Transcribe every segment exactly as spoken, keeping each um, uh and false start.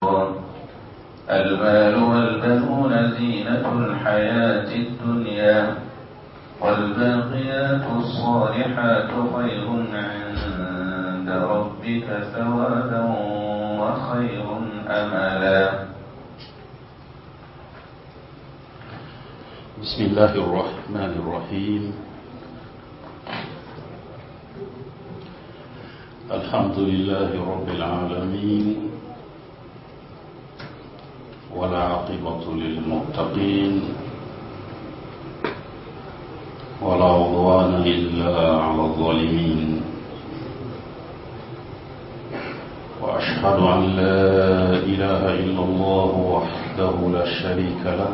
المال والبنون زينة الحياة الدنيا والباقيات الصالحات خير عند ربك ثوابا وخير أملا. بسم الله الرحمن الرحيم. الحمد لله رب العالمين ولا عاقبة للمتقين ولا عدوان إلا على الظالمين، وأشهد أن لا إله إلا الله وحده لا شريك له،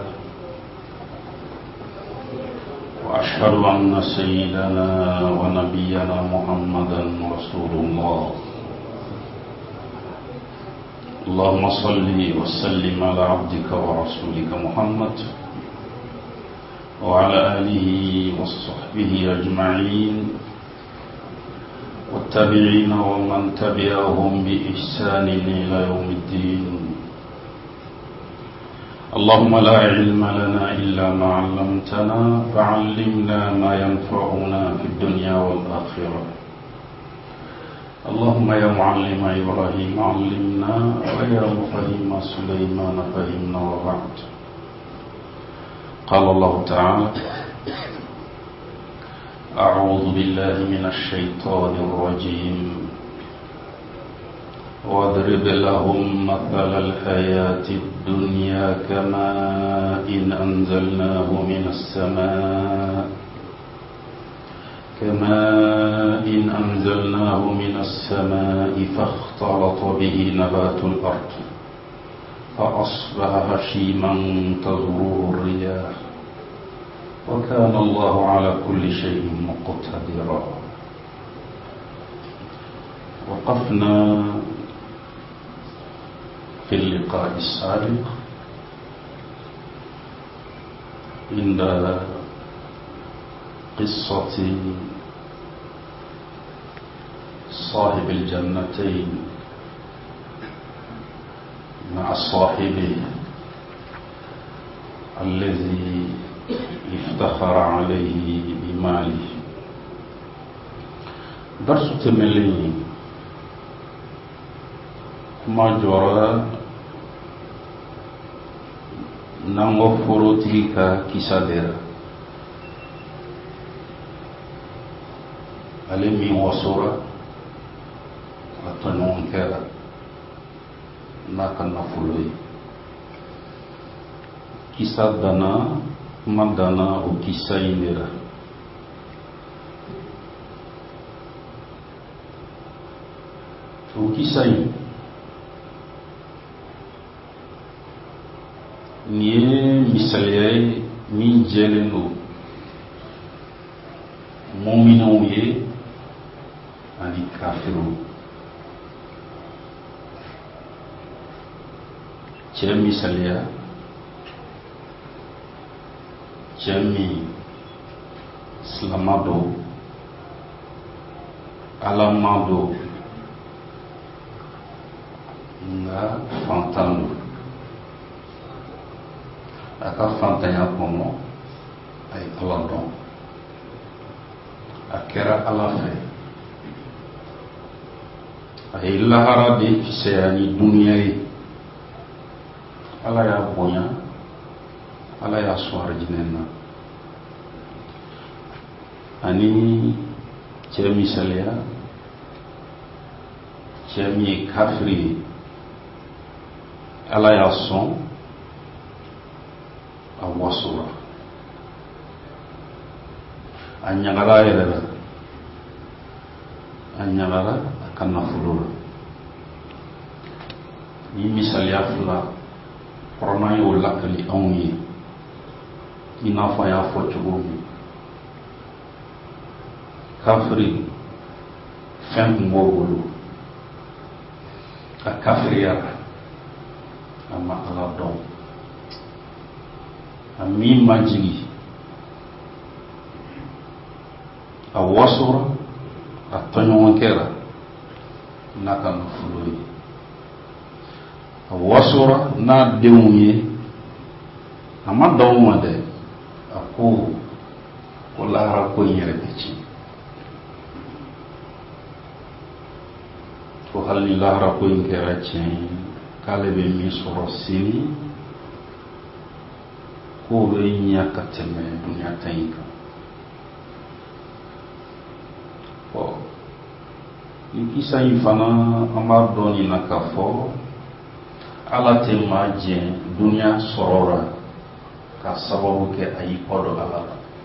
وأشهد أن سيدنا ونبينا محمدا رسول الله. اللهم صل وسلم على عبدك ورسولك محمد وعلى آله وصحبه أجمعين والتابعين ومن تبعهم بإحسان إلى يوم الدين. اللهم لا علم لنا إلا ما علمتنا فعلمنا ما ينفعنا في الدنيا والآخرة. اللهم يا معلم إبراهيم علمنا ويا مفهم سليمان فهمنا. وبعد، قال الله تعالى: أعوذ بالله من الشيطان الرجيم واضرب لهم مثل الحياة الدنيا كماء أنزلناه من السماء كماء أنزلناه من السماء فاختلط به نبات الأرض فأصبح هشيما تذروه الرياح وكان الله على كل شيء مقتدرا. وقفنا في اللقاء السابق عند قصة صاحب الجنتين مع صاحبه الذي افتخر عليه بماله. درس تملي ما جرى نانغو فروتيكا كيساديرا alimi wasura atanon kera naka nafuloi kisa dana madana o kisa indira o kisa in nie misaliyai min jeleno mu'minu ye ani kafiru. Cɛ misaliya cɛ min silama don, alama don, nka fantan don. A ka fantanya kɔnɔ a ye Ala dɔn, a kɛra Ala fɛ, a ye lahara de fisaya ni duniya ye. Ala y'a bonya, Ala y'a sɔn arijinɛ na. Ani cɛ misaliya cɛ min ye kafiri ye, Ala y'a sɔn a wasora, a ɲagara a yɛrɛ la, a ɲagara a ka nafolo la. Ni misaliya fila kɔrɔna y'o lakali anw ye, i n'a fɔ a y'a fɔ cogo min. Kafiri fɛn tun b'o bolo, a kafiriya a ma Ala dɔn, a min ma jigi, a wasora, a tɔɲɔgɔn kɛra n'a ka nafolo ye. wasora n'a denw ye a ma d'aw ma dɛ a ko ko lahara ko in yɛrɛ bɛ tiɲɛ ko hali ni lahara ko in kɛra tiɲɛ k'ale bɛ min sɔrɔ sini k'o bɛ ɲɛ ka tɛmɛ duniya ta in kan. Bon, ni kisa in fana an b'a dɔn nin na k'a fɔ ala tɛ maa jɛ duniya sɔrɔ la ka sababu kɛ a y'i kɔ dɔn ala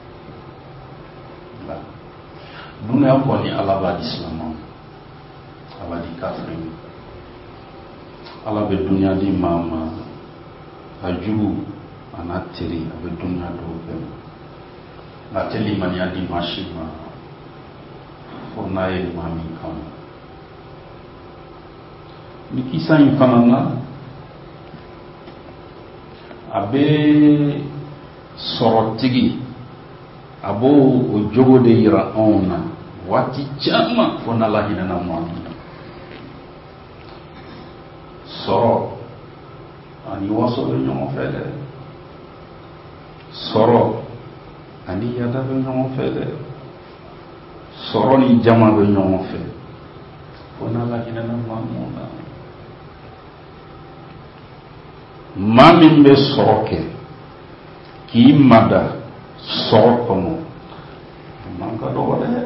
la. Duniya kɔni ala b'a di silamɛw a b'a di kafiri ala bɛ duniya di maa ma a jugu a n'a teri a bɛ duniya dɔw bɛɛ ma a tɛ limaniya di maa si ma fo n'a ye maa min kanu. Ni kisa in fana na a bɛ sɔrɔtigi a b'o o jogo de yira anw na waati caman fo n'ala hinɛna maa min na. Sɔrɔ ani waso bɛ ɲɔgɔn fɛ dɛ, sɔrɔ ani yada bɛ ɲɔgɔn fɛ dɛ, sɔrɔ ni jama bɛ ɲɔgɔn fɛ fo n'ala hinɛna maa min na. Maa min bɛ sɔrɔ kɛ k'i mada sɔrɔ kɔnɔ man ka dɔgɔ dɛ.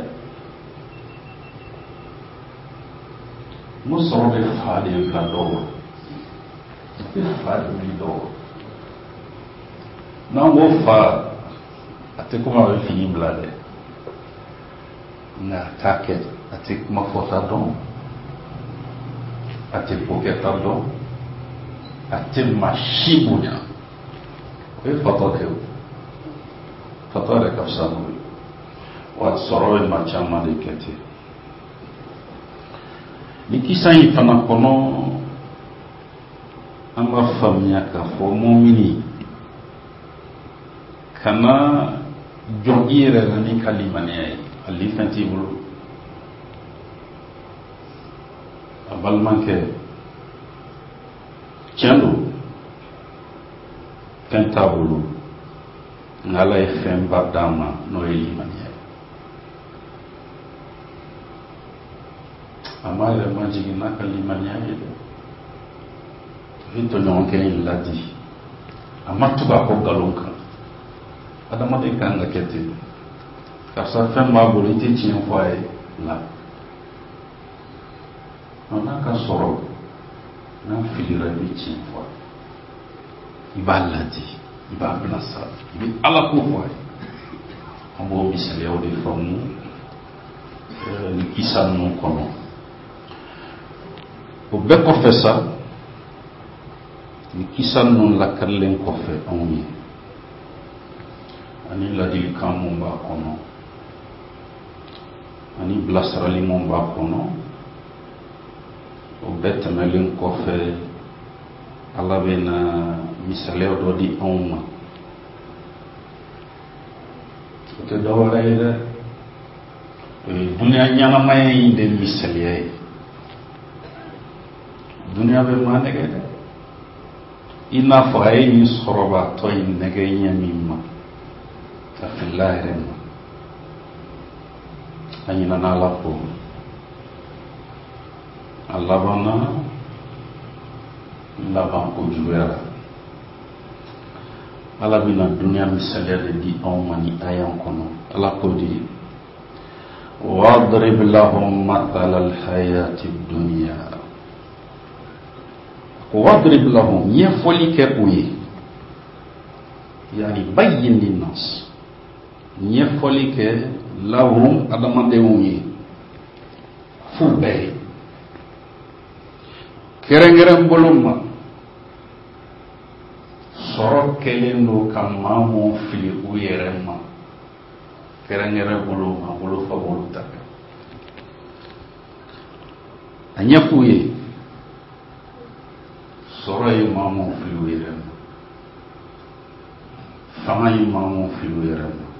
N ko sɔrɔ bɛ fa de bila dɔw la, bɛ fa de wuli dɔw la. N'an ko fa a tɛ kuma a bɛ fini bila dɛ, nka a t'a kɛ, a tɛ kuma fɔta dɔn, a tɛ ko kɛta dɔn, a tɛ maa si bonya. O ye fatɔ de ye, fatɔ yɛrɛ ka fisa n'o ye. Wa sɔrɔ bɛ maa caman de kɛ ten. Ni kisa in fana kɔnɔ an b'a faamuya k'a fɔ mɔmini kana jɔn i yɛrɛ la n'i ka limaniya ye, hali fɛn t'i bolo. A balimakɛ tiɲɛ don fɛn t'a bolo nka ala ye fɛnba d'a ma n'o ye limaniya ye. A ma yɛrɛ ma jigin n'a ka limaniya ye dɛ. A ye tɔɲɔgɔnkɛ in ladi, a ma tugu a kɔ nkalon kan. Adamaden kan ka kɛ ten, karisa fɛn b'a bolo i tɛ tiɲɛ fɔ a ye la. N'a ka sɔrɔ n'a filira i bɛ tiɲɛ fɔ a ye, i b'a ladi, i b'a bilasira, i bɛ ala ko fɔ a ye. An b'o misaliyaw de faamu ni kisa ninnu kɔnɔ. O bɛɛ kɔfɛ sa, ni kisa ninnu lakarilen kɔfɛ anw ye ani ladilikan mun b'a kɔnɔ ani bilasirali mun b'a kɔnɔ, o bɛɛ tɛmɛlen kɔfɛ ala bɛ na misaliya dɔ di anw ma. O tɛ dɔ wɛrɛ ye dɛ, o ye duniya ɲɛnamaya in de misaliya ye. Duniya bɛ maa nɛgɛ dɛ, i n'a fɔ a ye nin sɔrɔbatɔ in nɛgɛ ɲɛ min ma ka filila yɛrɛ ma. A ɲinana ala ko, a labanna laban ko juguyara. Ala bɛna duniya misaliya de di anw ma ni ayan kɔnɔ. Ala ko di wadrib lahum mathala alhayati dunya. Wadrib lahum, ɲɛfɔli kɛ u ye, yani bayyin linnas, ɲɛfɔli kɛ lahum adamadenw ye fu bɛɛ ye. Kɛrɛnkɛrɛn bolo ma sɔrɔ kɛlen don ka maa mun fili u yɛrɛ ma, kɛrɛnkɛrɛn bolo ma bolo fa bolo ta kan. A ɲɛf'u ye sɔrɔ ye maa mun fili u yɛrɛ ma, fanga ye maa mun fili u yɛrɛ ma,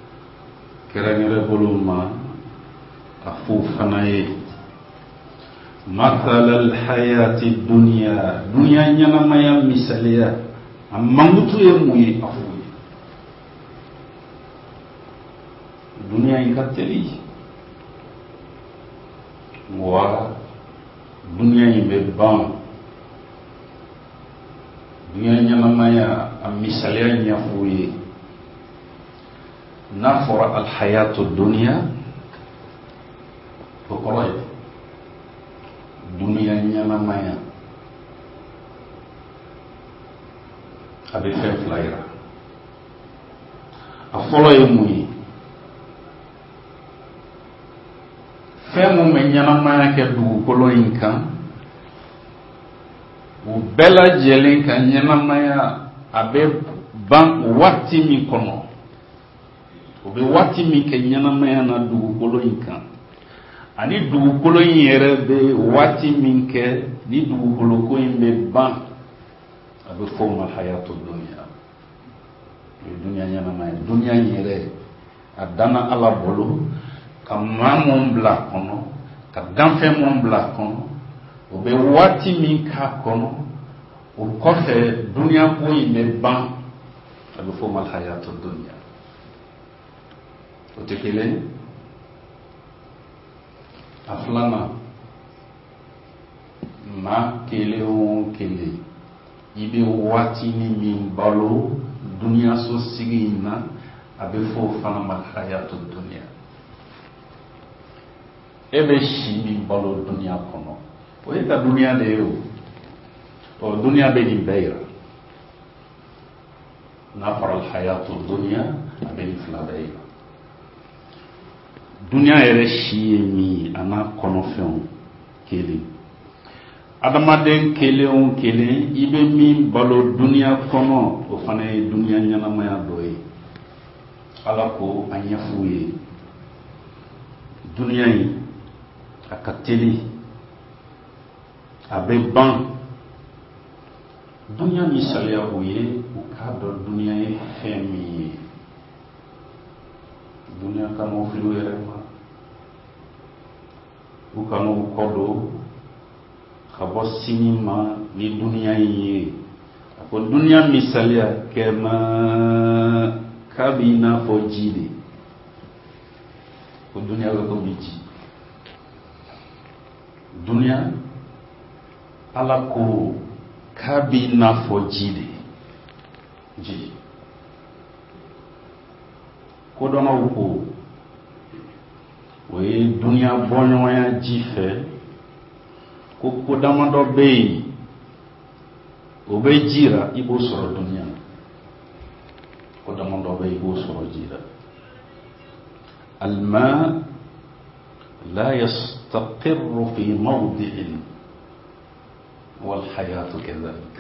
kɛrɛnkɛrɛn bolo ma a f'u fana ye mathalal hayati dunya dunya nyana maya misaliya amangutu ye muyi afu dunya inkateli wa dunya imbe ban dunya nyana maya misaliya nyafu ye nafara al hayatu dunya Pokoknya dunia namanya abe fɛn fila yira a fɔlɔ ye mun ye fɛn mun bɛ ɲɛnamaya kɛ dugukolo in kan u bɛɛ lajɛlen ka ɲɛnamaya a bɛ ban waati min kɔnɔ u bɛ waati min kɛ ɲɛnamaya na dugukolo in kan ani dugukolo in yɛrɛ bɛ waati min kɛ ni dugukolo ko in bɛ ban a bɛ fɔ o ma hayatu dunya o ye dunya ɲɛnama ye dunya in yɛrɛ a danna Ala bolo ka maa mun bila a kɔnɔ ka danfɛn mun bila a kɔnɔ o bɛ waati min k'a kɔnɔ o kɔfɛ dunya ko in bɛ ban a bɛ fɔ o ma hayatu dunya o tɛ kelen ye. A filanan maa kelen o kelen i bɛ waatini min balo dunya so sigi in na a bɛ fɔ o fana ma hayatu dunya e bɛ si min balo dunya kɔnɔ o ye ka dunya de ye o ɔ dunya bɛ nin bɛɛ yira n'a fɔra hayatu dunya a bɛ nin fila bɛɛ yira. Dunya yɛrɛ si ye min ye a n'a kɔnɔfɛnw kelen adamaden kelen o kelen i bɛ min balo dunya kɔnɔ o fana ye dunya ɲɛnamaya dɔ ye Ala ko a ɲɛf'u ye dunya in a ka teli a bɛ ban dunya misaliya u ye u k'a dɔn dunya ye fɛn min ye dunya kanu fili yɛrɛ ma u kanu kɔ don ka bɔ sini ma ni dunya in ye a ko dunya misaliya kɛma k'a b'i n'a fɔ ji de ko dunya bɛ komi ji dunya Ala ko k'a b'i n'a fɔ ji de ji kodɔnnaw ko o ye dunya bɔɲɔgɔnya ji fɛ ko kodama dɔ bɛ yen o bɛ ji la i b'o sɔrɔ dunya kodama dɔ bɛ yen i b'o sɔrɔ ji la alma la yastaqirru fi mawdi'in wal hayatu kadhalik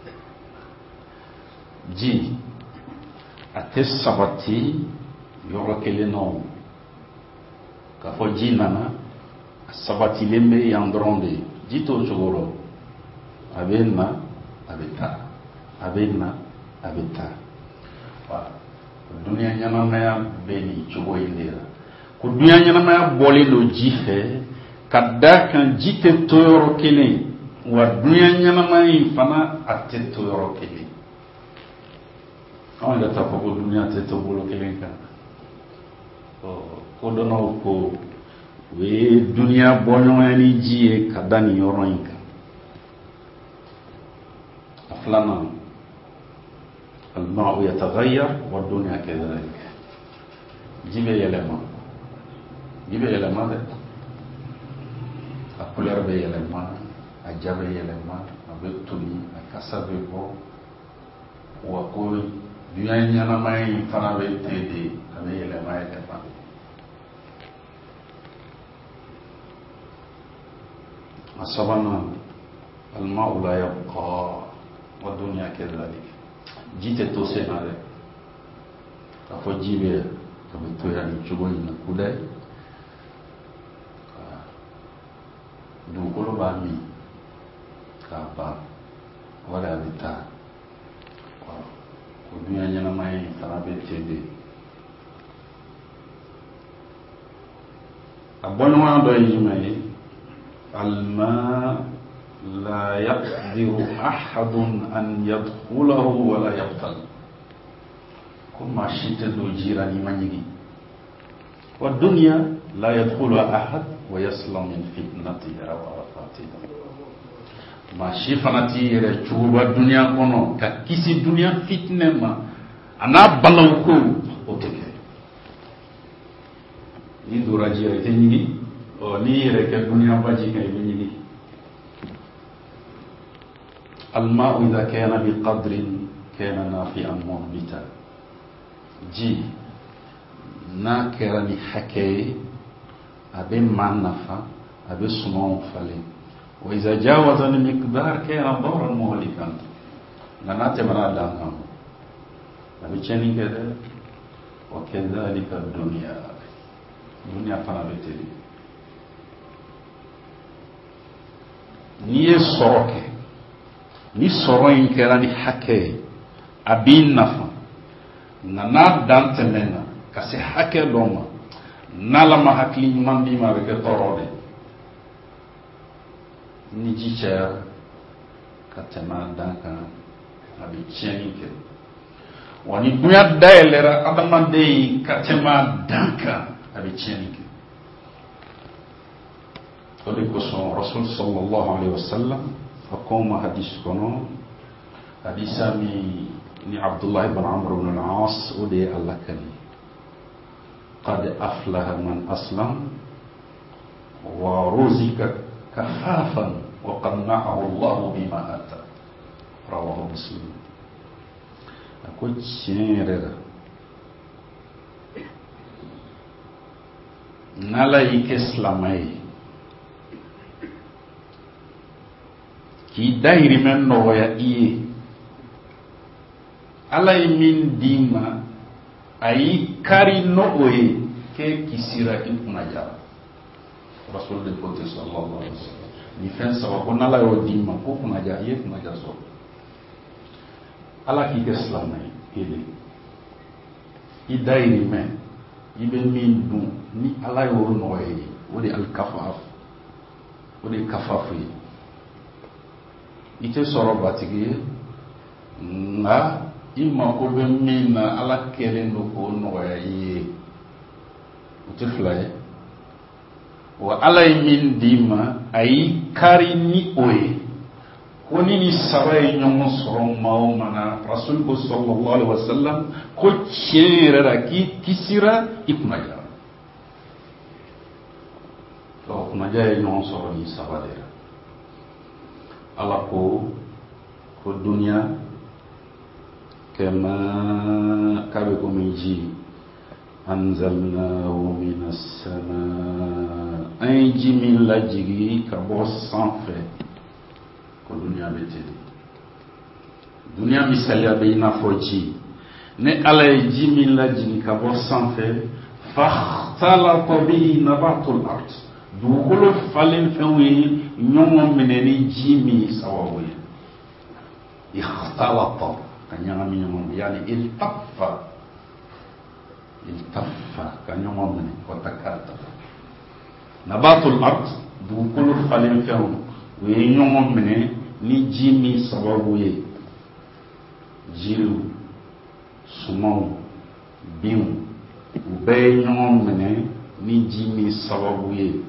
ji a tɛ sabati yɔrɔ kelen na o k'a fɔ ji nana a sabatilen bɛ yan dɔrɔn de ji t'o cogo rɔ a bɛ na a bɛ taa a bɛ na a bɛ taa wa dunya ɲɛnamaya bɛ nin cogo in de la ko dunya ɲɛnamaya bɔlen don ji fɛ ka da kan ji tɛ to yɔrɔ kelen wa dunya ɲɛnamaya in fana a tɛ to yɔrɔ kelen anw yɛrɛ t'a fɔ ko dunya tɛ to bolo kelen kan kodɔnnaw ko o ye dunya bɔɲɔgɔnya ni ji ye ka da nin yɔrɔ in kan a filanan alma'u yataghayyar wa dunya kadhalik ji bɛ yɛlɛma ji bɛ yɛlɛma dɛ a couleur bɛ yɛlɛma a ja bɛ yɛlɛma a bɛ toli a kasa bɛ bɔ wa ko dunya ɲɛnamaya in fana bɛ ten de a bɛ yɛlɛma yɛlɛma a sabanan alma'u la yabqa wa dunya kadhalik ji tɛ to sen na dɛ k'a fɔ ji bɛ a bɛ to yan nin cogo in na kuda dugukolo b'a min k'a ban wala a bɛ taa o dunya ɲɛnamaya in fana bɛ ten de a bɔɲɔgɔnya dɔ ye jumɛn ye الماء لا يقدر أحد أن يدخله ولا يبطل كما شئت دو جيراني منيجي والدنيا لا يدخلها أحد ويسلم من فتنتها وآفاتها ما شفنتي رجوب الدنيا كنو ككيسي الدنيا فتنة ما أنا بلوكو أوتكي يدو راجيري تنيجي أو نيرك الدنيا باجي كيبنيجي الماء إذا كان بقدر كان نافعا منبتا جي ناكرني حكي أبي معنفا أبي سمون فلي وإذا جاوز المقدار كان ضرا مهلكا نانات بنا دانهم أبي تشني كده وكذلك الدنيا الدنيا فانا بتلي ني سوروكي ni soro in kera ni hake abin nafa na na dante mena kasi hake loma nala ma hakli mandi ma be torode ni jicha katema danka abi chenike wani buya daelera adamande katema danka abi chenike ode ko son rasul sallallahu alaihi wasallam فقوم حديث كنو حديث من عبد الله بن عمرو بن العاص ودي الله كني قد أفلح من أسلم ورزق كفافا وقنعه الله بما أتى رواه مسلم أقول شيرا نلاقي كسلامي ki dairi men no ya iye alay min dima ay kari no oye ke kisira ikuna jara rasul de kote sallallahu alaihi wasallam ni fen sawa ko nala yo dima ko kuna ja iye kuna ja so ala ki islam nay ile i dairi men ibe min du ni ala yo no oye wodi al kafaf wodi kafafu ite soro batigi nga ima ko be mina ala kelen do ko no yi utiflay wa ala min dima ay kari ni oye koni ni saray nyom soro maw mana rasul ko sallallahu alaihi wasallam ko chera ki kisira ikmaja to kuma jay nyom soro ni sabadera ala ko ko dunya kama kabe ko minji anzalnahu minas samaa ay jimin la jigi ka bo sans fait ko dunya betedi dunya misalia be na foji ne ala jimin la jigi ka bo sans fait fakhtalata bihi nabatul ard du kolo falen fewi nyongo meneni jimi sawawe ikhtalata kanyanga minyo yani iltaffa iltaffa kanyanga meni kotakata nabatul ard du kolo falen fewi we nyongo mene ni jimi sawawe jiru sumau biu ube nyongo mene ni jimi sawawe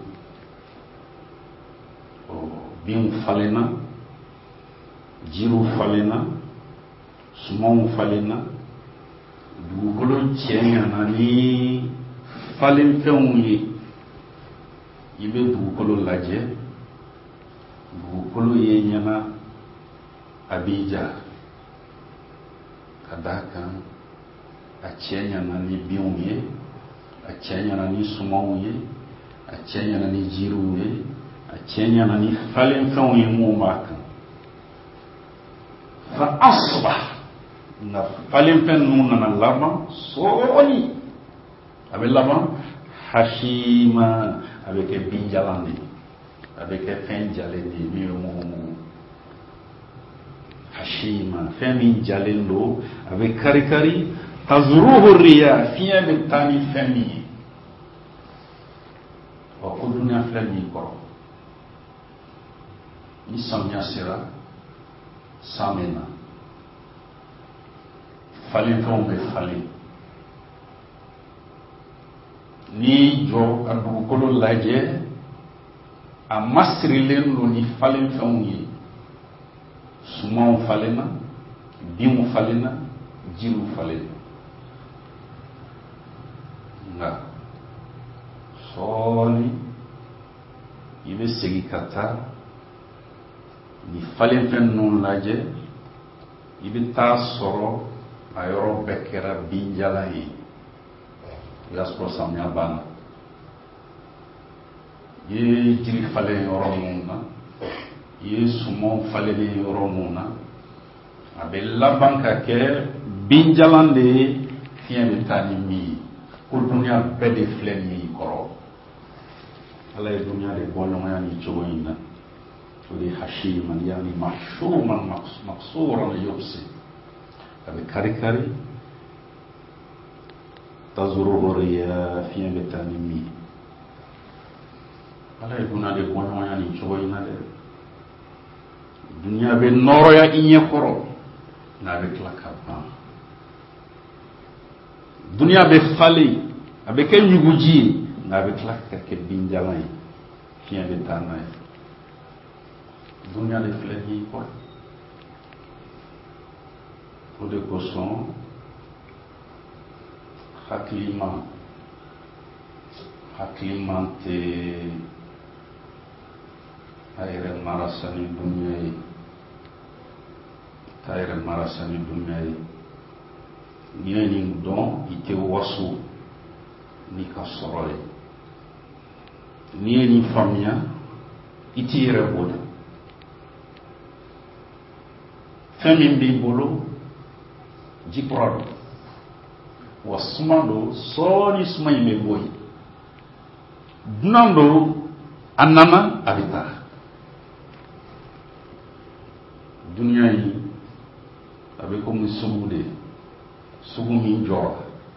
bin falena jiru falena sumon falena dugolo tiena ni falen fenwi ibe dugolo laje dugolo yenyana abija kadaka achenya na ni biunye achenya na ni sumonye achenya na ni jiruye achenya na ni falen fenwi mu maka fa asbah na falen fen nuna na lama soni abe lama hashima avec binjalandi avec fen jaleni mi mu hashima fen min jalendo avec kari kari tazruhu riya fiya bi tani femi wa kuduna flami ko ni samia sera samena falen fɛnw bɛ falen ni jɔ ka dugukolo lajɛ a masirilen don ni falen fɛnw ye sumanw falenna binw falenna jiriw falenna nka sɔɔni i bɛ segin ka taa ni falen fɛn ninnu lajɛ i bɛ taa sɔrɔ a yɔrɔ bɛɛ kɛra binjalan ye o y'a sɔrɔ samiya banna i ye jiri falen yɔrɔ minnu na i ye sumanw falenen yɔrɔ minnu na a bɛ laban ka kɛ binjalan de ye fiɲɛ bɛ taa ni min ye ko duniya bɛɛ de filɛ nin ye i kɔrɔ ala ye duniya de bɔ ɲɔgɔnya ni cogo in na o de ye hashiman yani mahshuman maqsuran yubsi a bɛ kari kari tazuru riya fiɲɛ bɛ taa ni min ye ala ye duniya de bɔ ɲɔgɔnya ni cogo in na dɛ duniya bɛ nɔrɔya i ɲɛ kɔrɔ n'a bɛ tila ka ban duniya bɛ falen a bɛ kɛ ɲuguji ye n'a bɛ tila ka kɛ binjalan ye fiɲɛ bɛ taa n'a ye duniya de filɛ nin ye kɔrɔ o de kosɔn hakilima hakilima tɛ a yɛrɛ marasa ni duniya ye k'a yɛrɛ marasa ni duniya ye n'i ye nin dɔn i tɛ waso n'i ka sɔrɔ ye n'i ye nin faamuya i t'i yɛrɛ bonya fɛn min b'i bolo ji kura don wa suma don sɔɔni suma in bɛ bɔ yen dunan don a nana a bɛ taa duniya in a bɛ komi sugu de sugu min jɔra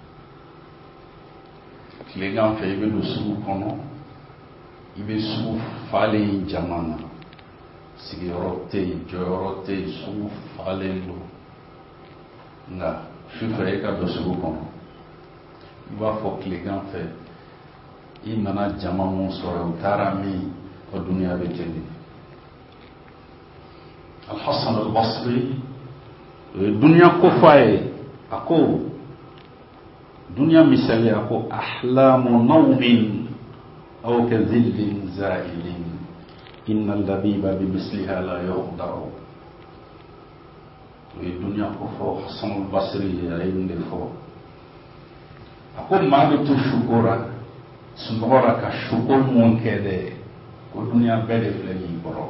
tilegan fɛ i bɛ don sugu kɔnɔ i bɛ sugu falen jama na sigiyɔrɔ tɛ yen jɔyɔrɔ tɛ yen sugu falen don nka sufɛ e ka don sugu kɔnɔ i b'a fɔ tilegan fɛ i nana jama mun sɔrɔ u taara min o duniya bɛ ten de Al-Hasan al-Basri duniya ko f'a ye a ko duniya misali a ko ahlamu nawmin aw ka zillin za'ilin inna al-labiba bi misliha la yuqdaru o ye duniya ko fɔ Hasan al-Basri a ye nin de fɔ a ko maa bɛ to sukora sunɔgɔra ka suko mun kɛ dɛ ko duniya bɛɛ de filɛ nin kɔrɔ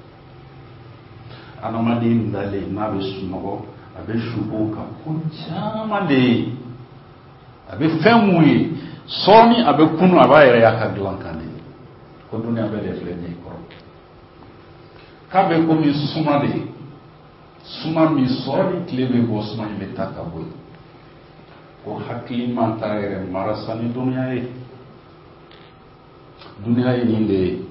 adamaden dalen n'a bɛ sunɔgɔ a bɛ suko ka ko caman de ye a bɛ fɛn mun ye sɔɔni a bɛ kunu a b'a yɛrɛ y'a ka dilan kan de ko duniya bɛɛ de filɛ nin kɔrɔ k'a bɛ komi suma de ye suma min sɔɔni tile bɛ bɔ suma in bɛ taa ka bɔ yen ko hakili man t'a yɛrɛ marasa ni duniya ye duniya ye nin de ye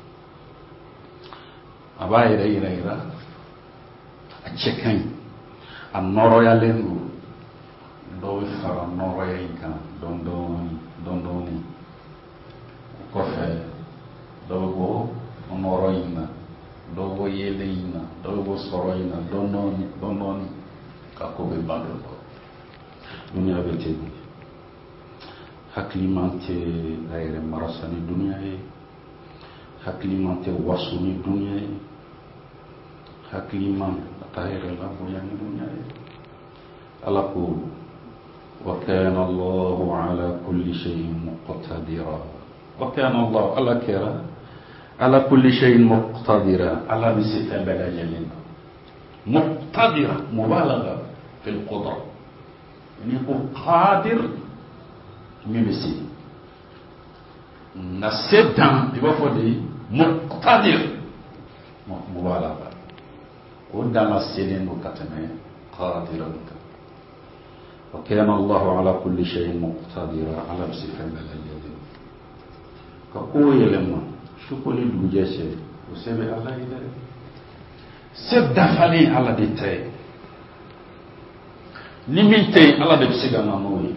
a b'a yɛrɛ yira yira a cɛ ka ɲi a nɔrɔyalen don dɔw bɛ fara nɔrɔya in kan dɔɔni dɔɔni dɔɔni dɔɔni o kɔfɛ dɔw bɛ bɔ nɔrɔ in na dɔw bɛ bɔ yelen in na dɔw bɛ bɔ sɔrɔ in na dɔɔni dɔɔni dɔɔni dɔɔni ka ko bɛ ban dɔ duniya bɛ ten hakiliman tɛ a yɛrɛ marasa ni duniya ye hakiliman tɛ waso ni duniya ye hakiliman a t'a yɛrɛ labonya ni duniya ye ala ko wa kana Allahu ala kulli shay'in muqtadira wa kana Allah ala kɛra ala kulli shay'in muqtadira ala bɛ se fɛn bɛɛ lajɛlen na muqtadira mubalaga fil qudra ni ko qadir min bɛ se na se dan i b'a fɔ de muqtadir mubalaga o dama selen don ka tɛmɛ qadiran kan wa kana Allahu ala kulli shay'in muqtadira ala bɛ se fɛn bɛɛ lajɛlen ka ko yɛlɛma su ko ni dugujɛ cɛ o se bɛ ala ye dɛ se dafalen ala de tɛ ni min tɛ yen ala de bɛ se ka na n'o ye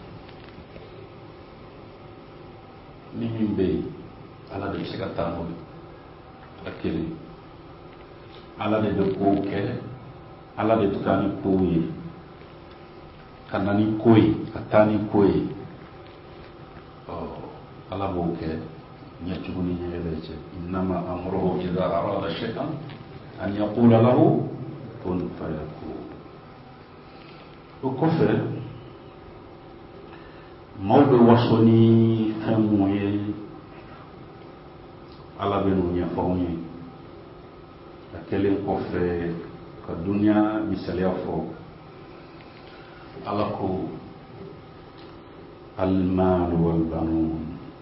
ni min bɛ yen ala de bɛ se ka taa n'o ye ala kelen ala de bɛ kow kɛ ala de bɛ taa ni kow ye ka na ni ko ye ka taa ni ko ye ɔ ala b'o kɛ ɲɛcogo ni ɲɛgɛlɛ cɛ innama amruhu idha arada shay'an an yaqula lahu kun fayakun. O kɔfɛ maaw bɛ waso ni fɛn minnu ye ala bɛ n'o ɲɛfɔ anw ye a kɛlen kɔfɛ ka duniya misaliya fɔ ala ko almal wal banun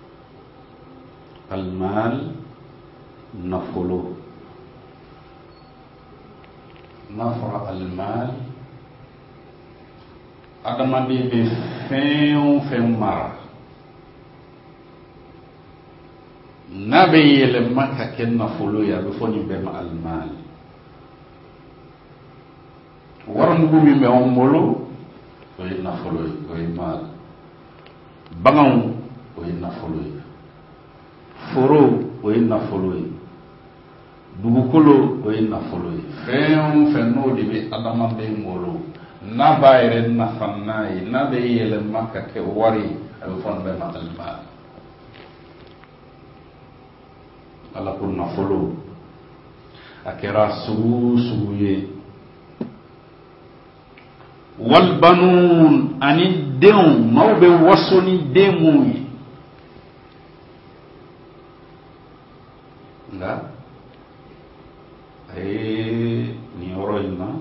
almal nafolo n'a fɔra almal adamaden bɛ fɛn o fɛn mara n'a bɛ yɛlɛma ka kɛ nafolo ye a bɛ fɔ nin bɛɛ ma almal. Waramugu min bɛ anw bolo o ye nafolo ye o ye mal. Baganw o ye nafolo ye, foro o ye nafolo ye, dugukolo o ye nafolo ye. Fɛn o fɛn n'o de bɛ adamaden bolo n'a b'a yɛrɛ nafa n'a ye n'a bɛ yɛlɛma ka kɛ wari a bɛ fɔ nin bɛɛ ma almal. ala ko nafolo a kɛra sugu sugu ye walbanun ani denw maaw bɛ waso ni den mun ye nka a ye nin yɔrɔ in na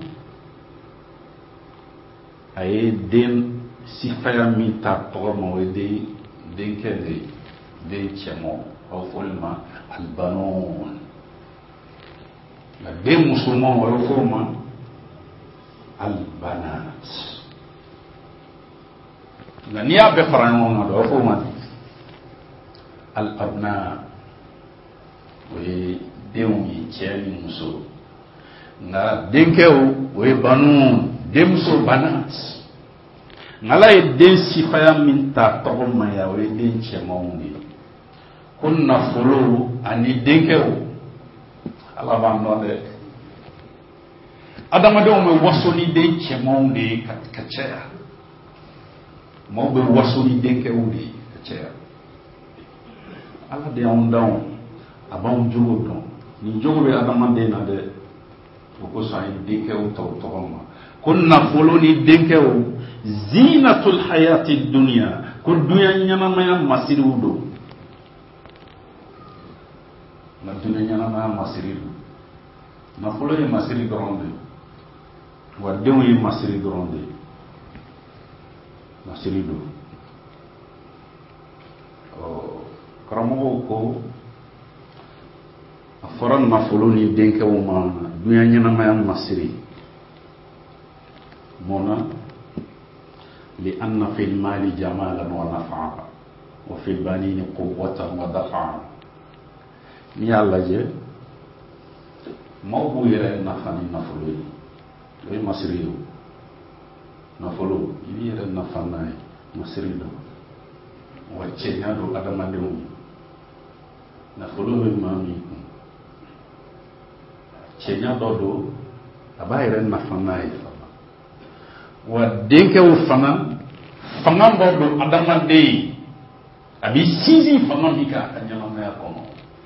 a ye den sifaya min ta tɔgɔ ma o ye den denkɛ de ye den cɛman aw fɔli ma albanun nka den musoman o ye fɔ ma albanat. Nka n'i y'a bɛɛ fara ɲɔgɔn kan dɔn fɔ ma alabna o ye denw ye cɛ ni muso nka denkɛw o ye banu denmuso banat. nka ala ye den sifaya min ta tɔgɔ ma ya o ye den cɛmanw de ye ko nafolo ani denkɛw ala b'an dɔn dɛ. adamadenw bɛ waso ni den cɛmanw de ye ka caya maaw bɛ waso ni denkɛw de ye ka caya. ala de y'anw dan a b'anw jogo dɔn nin jogo bɛ adamaden na dɛ o kosɔn a ye denkɛw ta o tɔgɔ ma ko nafolo ni denkɛw zinatul hayati dunya ko dunya ɲɛnamaya masiriw don nka dunya ɲɛnamaya masiri don nafolo ye masiri dɔrɔn de wa denw ye masiri dɔrɔn de masiri don. karamɔgɔw ko a fɔra nafolo ni denkɛw ma dunya ɲɛnamaya masiri mun na li anna fil mali jamalan wa nafa'a wa fil banini quwwatan wa dafa'a. n'i y'a lajɛ maaw b'u yɛrɛ nafa ni nafolo ye o ye masiri ye nafolo i b'i yɛrɛ nafa n'a ye masiri don wa cɛɲa don adamadenw ye nafolo bɛ maa min kun cɛɲa dɔ don a b'a yɛrɛ nafa n'a ye fana wa denkɛw fana fanga dɔ don adamaden ye a bɛ sinsin fanga min kan a ka ɲɛnamaya kɔnɔ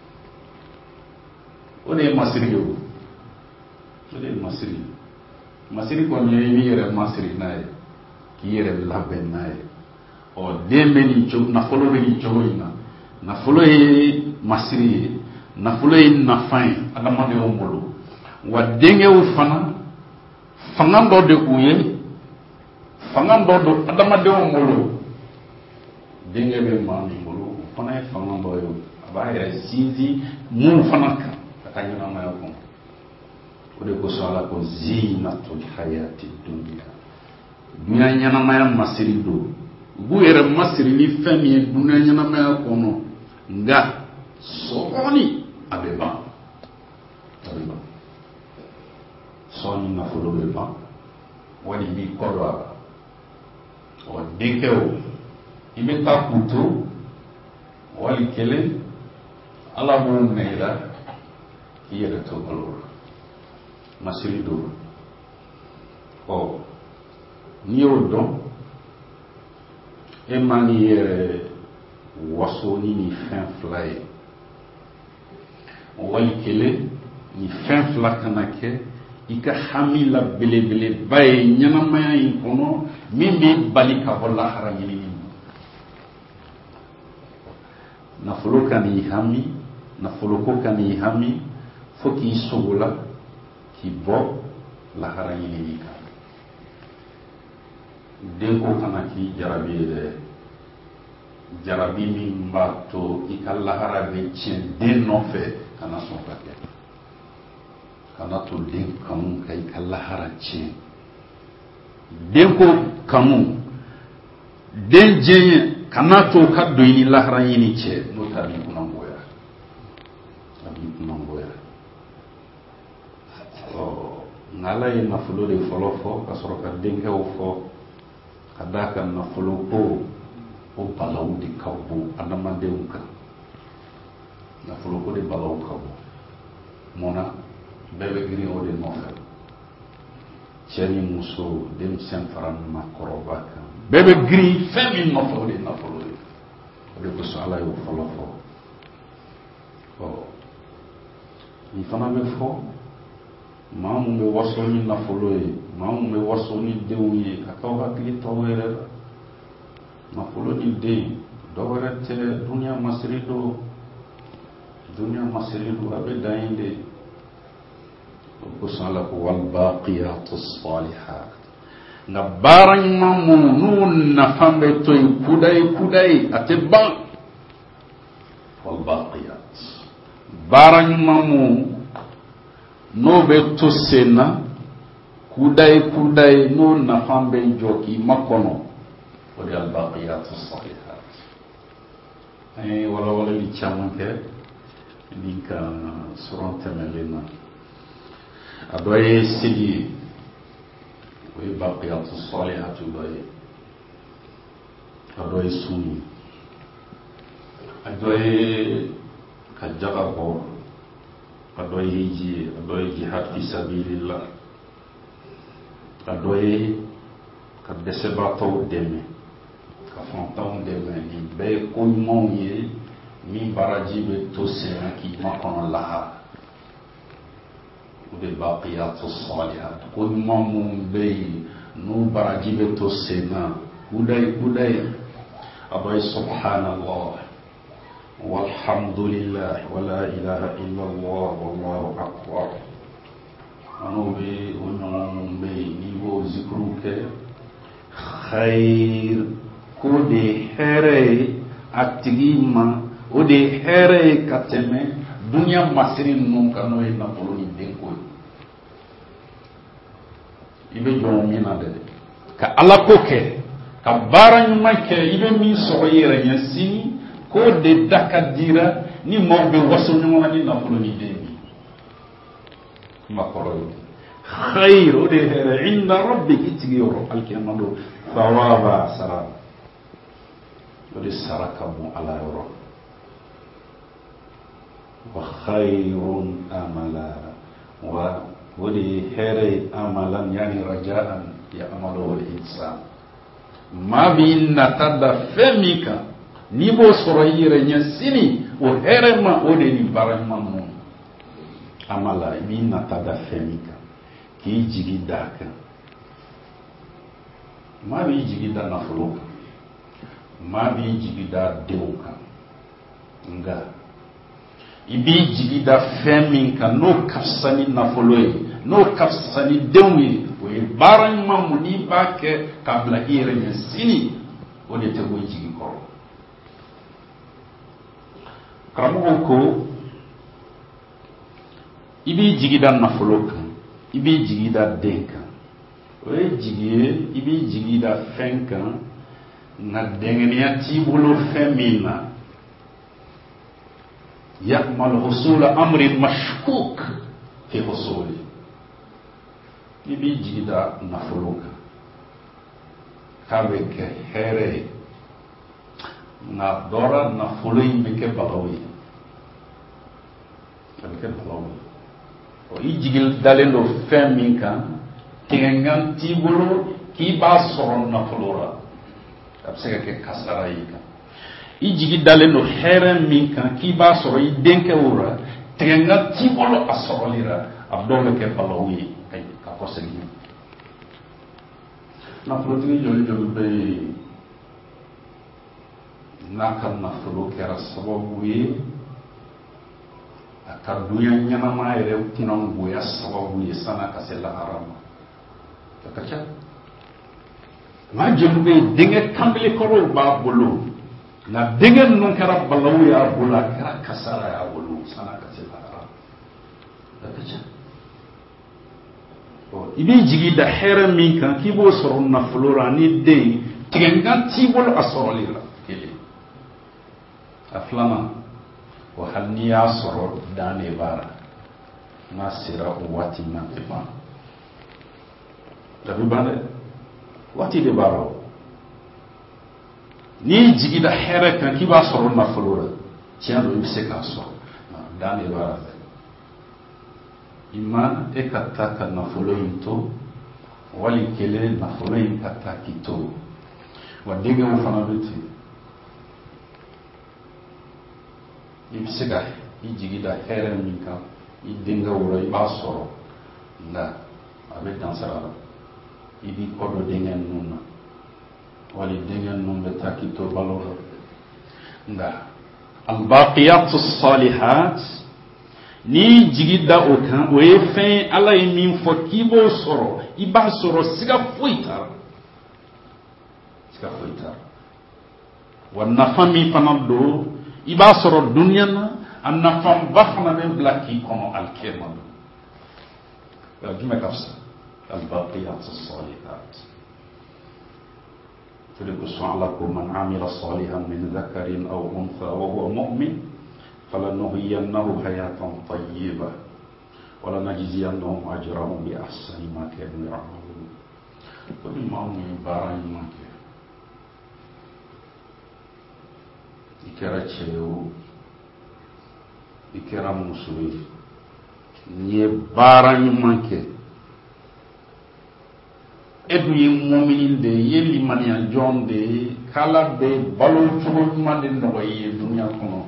o de ye masiri ye o o de ye masiri ye. masiri kɔni ye i b'i yɛrɛ masiri n'a ye k'i yɛrɛ labɛn n'a ye ɔ den bɛ nin cogo nafolo bɛ nin cogo in na nafolo ye masiri ye nafolo ye nafa ye adamadenw bolo wa denkɛw fana fanga dɔ de k'u ye fanga dɔ don adamadenw bolo denkɛ bɛ maa min bolo o fana ye fanga dɔ ye a b'a yɛrɛ sinsin mun fana kan a ka ɲɛnamaya kɔnɔ o de kosɔn ala ko zinatul hayati dunya dunya ɲɛnamaya masiri don u b'u yɛrɛ masiri ni fɛn min ye dunya ɲɛnamaya kɔnɔ nka sɔgɔni a bɛ ban a bɛ ban wasɔni nafolo bɛ ban wali i b'i kɔ don a la ɔ denkɛ o i bɛ taa k'u to wali kelen ala b'o minɛ i la k'i yɛrɛ to balo la masiri don ɔ n'i y'o dɔn e man k'i yɛrɛ waso ni nin fɛn fila ye wali kelen nin fɛn fila kana kɛ i ka hami la belebeleba ye ɲɛnamaya in kɔnɔ min b'i bali ka bɔ lahara ɲinini ma nafolo ka n'i hami nafoloko ka n'i hami fo k'i sogo la k'i bɔ lahara ɲinini kan denko kana k'i jarabi ye dɛ jarabi min b'a to i ka lahara bɛ tiɲɛ den nɔfɛ kana sɔn ka kɛ kana to den kanu ka i ka lahara tiɲɛ denko kanu den jɛɲɛ kana to ka don i ni lahara ɲini cɛ n'o t'a b'i kunna goya a b'i kunna goya ɔ nka ala ye nafolo de fɔlɔ fɔ ka sɔrɔ ka denkɛw fɔ ka d'a kan nafolo ko o balaw de ka bon adamadenw kan nafolo ko de balaw ka bon munna bɛɛ bɛ girin o de nɔfɛ cɛ ni muso denmisɛn fara maakɔrɔba kan bɛɛ bɛ girin fɛn min nɔfɛ o de ye nafolo ye o de kosɔn ala y'o fɔlɔ fɔ ɔ nin fana bɛ fɔ maa mun bɛ waso ni nafolo ye maa mun bɛ waso ni denw ye ka k'aw hakili to aw yɛrɛ la nafolo ni den dɔ wɛrɛ tɛ duniya masiri don duniya masiri don a bɛ dan yen de o kosɔn ala ko walbaqiyatu salihat nka baara ɲuman minnu n'u nafa bɛ to yen kudayi kudayi a tɛ ban walbaqiyat baara ɲuman minnu n'o bɛ to sen na kudayi kudayi n'o nafa bɛ jɔ k'i makɔnɔ o de ye albaqiyatu salihat an ye walawalali caman kɛ nin ka sɔrɔ tɛmɛlen na a dɔ ye seli ye o ye baqiyatu salihatu dɔ ye a dɔ ye sun ye a dɔ ye ka jaga bɔ a dɔ ye hiji ye a dɔ ye jihad fi sabilillah a dɔ ye ka dɛsɛbaatɔw dɛmɛ ka fantanw dɛmɛ nin bɛɛ ye ko ɲumanw ye min baraji bɛ to sen na k'i makɔnɔ lahara o de baqiyatu salihat ko ɲuman minnu bɛ yen n'u baraji bɛ to sen na kudayi kudayi a dɔ ye subhanallah walhamdulillah wala ilaha illallah wallahu akbar an'o bɛ o ɲɔgɔn minnu bɛ yen n'i b'o zikiriw kɛ khayr ko de hɛrɛ ye a tigi ma o de ye hɛrɛ ye ka tɛmɛ duniya masiri ninnu kan n'o ye nafolo ni denko ye i bɛ jɔn min na dɛ ka ala ko kɛ ka baara ɲuman kɛ i bɛ min sɔrɔ i yɛrɛ ɲɛ sini k'o de da ka dira ni maaw bɛ waso ɲɔgɔn na ni nafolo ni den ye kuma kɔrɔ ye khayr o de ye hɛrɛ inda rabbik i tigi yɔrɔ alikiyama don thawaba sara o de sara ka bon ala yɔrɔ wa khayrun amala wa o de ye hɛrɛ ye amalan yani rajaan ya amalo wal insan maa b'i nata da fɛn min kan n'i b'o sɔrɔ i yɛrɛ ɲɛ sini o hɛrɛ ma o de ye nin baara ɲuman ninnu amala i b'i nata da fɛn min kan k'i jigi da kan maa b'i jigi da nafolo kan maa b'i jigi da denw kan nka i b'i jigi da fɛn min kan n'o ka fisa ni nafolo ye n'o ka fisa ni denw ye o ye baara ɲuman mun n'i b'a kɛ k'a bila i yɛrɛ ɲɛ sini o de tɛ bɔ i jigi kɔrɔ karamɔgɔ ko i b'i jigi da nafolo kan i b'i jigi da den kan o ye jigi ye i b'i jigi da fɛn kan nka dɛngɛniya t'i bolo fɛn min na ya'mal husula amrin mashkuk fi husuli i b'i jigi da nafolo kan k'a bɛ kɛ hɛrɛ ye nka dɔra nafolo in bɛ kɛ balaw ye a bɛ kɛ balaw ye i jigi dalen don fɛn min kan tigɛngan t'i bolo k'i b'a sɔrɔ nafolo la a bɛ se ka kɛ kasara y'i kan i jigi dalen don hɛrɛ min kan k'i b'a sɔrɔ i denkɛw la tigɛngan t'i bolo a sɔrɔli la a dɔw bɛ kɛ balaw ye ka kɔ segin nafolotigi joli joli bɛ yen n'a ka nafolo kɛra sababu ye a ka dunya ɲɛnama yɛrɛ kunangoya sababu ye san'a ka se lahara ma a ka ca maa joli bɛ yen denkɛ kanbelikɔrɔw b'a bolo nka denkɛ ninnu kɛra balawu y'a bolo a kɛra kasara y'a bolo san'a ka se lahara a ka ca i b'i jigi da hɛrɛ min kan k'i b'o sɔrɔ nafolo la ni den tigɛngan t'i bolo a sɔrɔli la kelen a filanan o hali n'i y'a sɔrɔ dan de b'a la n'a sera o waati min na a tɛ ban a bɛ ban dɛ waati de b'a la n'i jigi da hɛrɛ kan k'i b'a sɔrɔ nafolo la tiɲɛ don i bɛ se k'a sɔrɔ dan de b'a la i ma e ka taa ka nafolo in to wali kelen nafolo in ka taa k'i to wa denkɛw fana bɛ ten i bɛ se ka i jigi da hɛrɛ min kan i denkɛw la i b'a sɔrɔ nka a bɛ dansara la i b'i kɔ don denkɛ ninnu na wali denkɛ ninnu bɛ taa k'i to balo la nka albaqiyatu salihat n'i jigi da o kan o ye fɛn ye ala ye min fɔ k'i b'o sɔrɔ i b'a sɔrɔ siga foyi t'a la siga foyi t'a la wa nafa min fana don i b'a sɔrɔ duniya na a nafaba fana bɛ bila k'i kɔnɔ alikiyama don jumɛn ka fisa albaqiyatu salihat to de kosɔn ala ko man amila salihan min dhakarin aw untha wa huwa mu'min فلنحيينه حياة طيبة ولنجزينهم أجرهم بأحسن ما كانوا يعملون ومما هم بارين ما كان ikera cɛw i kɛra muso ye n'i ye baara ɲuman kɛ e dun ye mumini de ye i ye limaniya jɔn de ye k'ala bɛ balo cogo ɲuman de nɔgɔya i ye dunuya kɔnɔ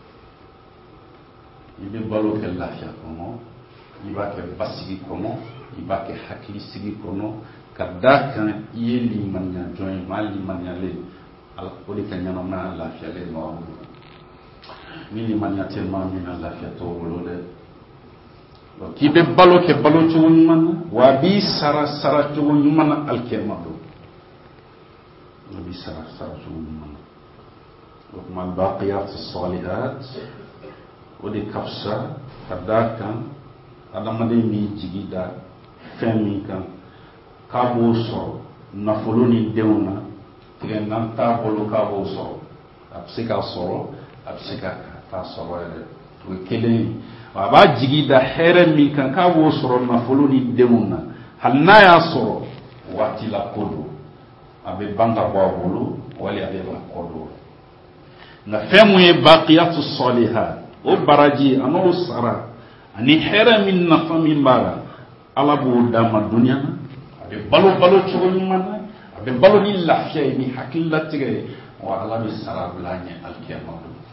i bɛ balo kɛ lafiya kɔnɔ i b'a kɛ basigi kɔnɔ i b'a kɛ hakilisigi kɔnɔ ka d'a kan i ye limaniya jɔn ye maa limaniyalen o de ka ɲɛnamaya lafiyalen b'aw bolo ni limaniya tɛ maa min na lafiya t'o bolo dɛ k'i bɛ balo kɛ balo cogo ɲuman na wa a b'i sara sara cogo ɲuman na alikiyama don a b'i sara sara cogo ɲuman na o tuma albaqiyatu salihat o de ka fisa ka d'a kan adamaden b'i jigi da fɛn min kan k'a b'o sɔrɔ nafolo ni denw na tigɛngan t'a bolo k'a b'o sɔrɔ a bɛ se k'a sɔrɔ a bɛ se ka t'a sɔrɔ yɛrɛ o ye kelen ye a b'a jigi da hɛrɛ min kan k'a b'o sɔrɔ nafolo ni denw na hali n'a y'a sɔrɔ waati la ko don a bɛ ban ka bɔ a bolo wali a bɛ ba kɔ don nka fɛn mun ye baqiyatu salihat o baraji a n'o sara ani hɛrɛ min nafa min b'a la ala b'o d'a ma duniya na a bɛ balo balo cogo ɲuman na a bɛ balo ni lafiya ye ni hakililatigɛ ye wa ala bɛ sara bila a ɲɛ alikiyama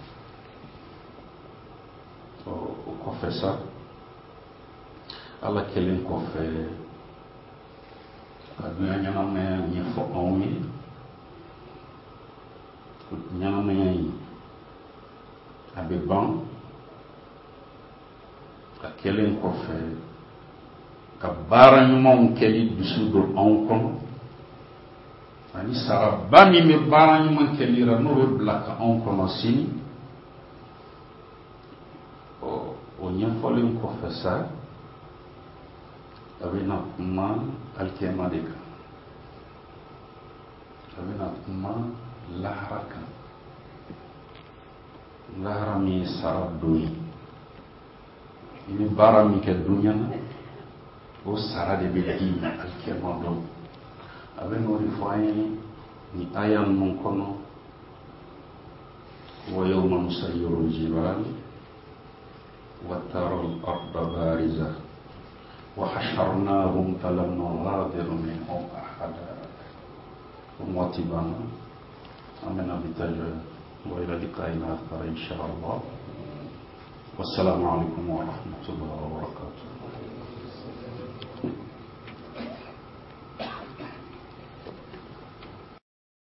don o kɔfɛ sa ala kelen kɔfɛ ka dunya ɲɛnamaya ɲɛfɔ anw ye ɲɛnamaya in a bɛ ban ka kelen kɔfɛ ka baara ɲumanw kɛli dusu don anw kɔnɔ ani saraba min bɛ baara ɲuman kɛli la n'o bɛ bila ka anw kɔnɔ sini o ɲɛfɔlen kɔfɛ sa a bɛna kuma alikiyama de kan a bɛna kuma lahara kan lahara min ye sara don ye i bɛ baara min kɛ dunya na o sara de bɛ di alikiyama dɔn a bɛ n'o de fɔ an ye ni aya ninnu kɔnɔ wa yawma nusayyiru al-jibal wa tara al-arda bariza wa hasharnahum falam nughadir minhum ahada ummati bana amana bitaja wa ila liqa'ina akhar insha Allah. Wassalamu alaikum wa rahmatullahi wa barakatuh.